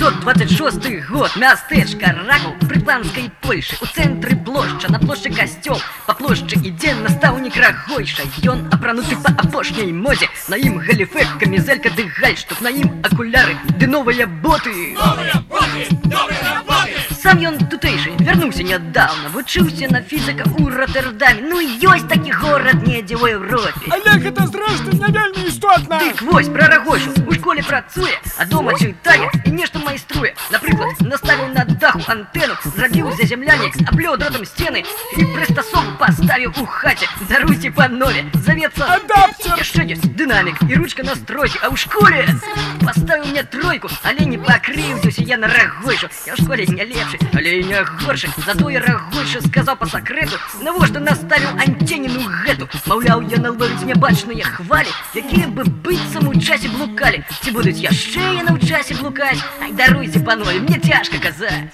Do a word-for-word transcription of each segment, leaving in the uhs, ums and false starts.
девятьсот двадцать шосты год. Мястэчка Ракаў пры панскай Польшы. У цэнтры плошча, на плошчы касцёл. Па плошчы ідзе настаўнік Рагойша. Ён апрануты па апошняй модзе. На ім галіфэ, камізэлька ды гальштук. На ім акуляры ды новыя боты. Новыя боты, новыя боты. Сам ён тутэйшы, вярнуўся нядаўна. Вучыўся на фізіка ў Роттердаме. Ну ёсць такі горад недзе ў Еўропе. Але гэта зрэшты не вельмі істотна. Дык вось, пра Рагойшу. У школе працуе, а дома чытае і нешта майструе. Напрыклад, наставіў на даху антэну, зрабіў заземлянне, аплёў дротам сцены і прыстасову паставіў у хаце. Даруйце, панове, завецца адаптер. Яшчэ ёсць дынамік і ручка настройкі. А ў школе паставіў мне тройку, але не пакрыўдзіўся я на Рагойшу. Я ў школе не лепшы, але і не горшы. Затое Рагойша сказаў па сакрэту, навошта наставіў антенніну гэту. Маўляў, яна ловіць нябачныя хвалі, якія бы быццам у часе блукалі. Ці будуць яшчэ яны ў часе блукаць? Ай, даруйце, панове, мне цяжка казаць.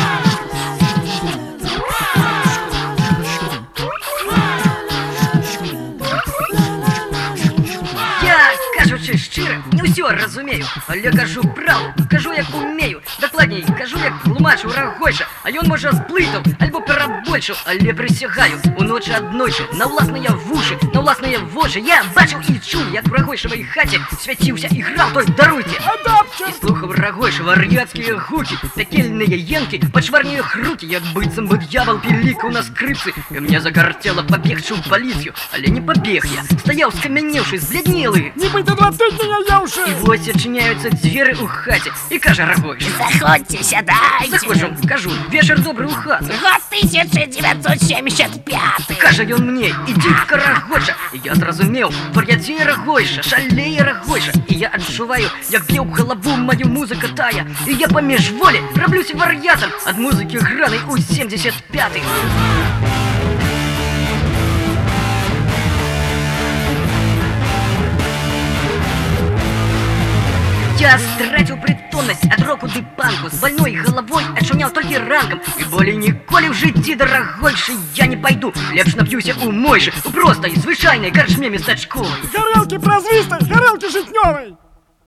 Кажучы шчыра, не ўсё разумею, але кажу праўду, кажу як умею. Дакладней, кажу як тлумачыў Рагойша, а ён можа сплытаў альбо перабольшыў, але прысягаю, уночы аднойчы на ўласныя вушы, на ўласныя вочы я бачыў і чуў, як у Рагойшавай хаце свяціўся і граў той даруйце. Адаптер. І слухаў Рагойша вар'яцкія гукі, пякельныя енкі, пачварныя хрукі, як быццам бы д'явол пілікаў на скрыпцы. І мне загартела пабегчы ў паліцыю, але не пабег я, стаяў скамянеўшы, збляднелы. Нібыта два тыдні не еўшы. І вось адчыняюцца дзверы ў хаце. І кажа Рагойша: заходзьце, сядайце. Заходжу, кажу, вечар добры ў хату. Год тысяча девятьсот семьдесят пятый. Кажа ён мне: ідзі-ка, Рагойша. І я зразумеў, вар'яцее Рагойша, шалее Рагойша. І я адчуваю, як б'е ў галаву маю музыка тая. І я паміж волі раблюся вар'ятам ад музыкі гранай у семьдесят пятый. Я страціў прытомнасць ад року ды панку, з больной галавой ачуняў толькі ранкам. І болей ніколі ў жыцці да Рагойшы я не пайду. Лепш нап'юся ў мойшы, у простай, звычайнай карчме местачковай. Гарэлкі празвістай, гарэлкі жытнёвай.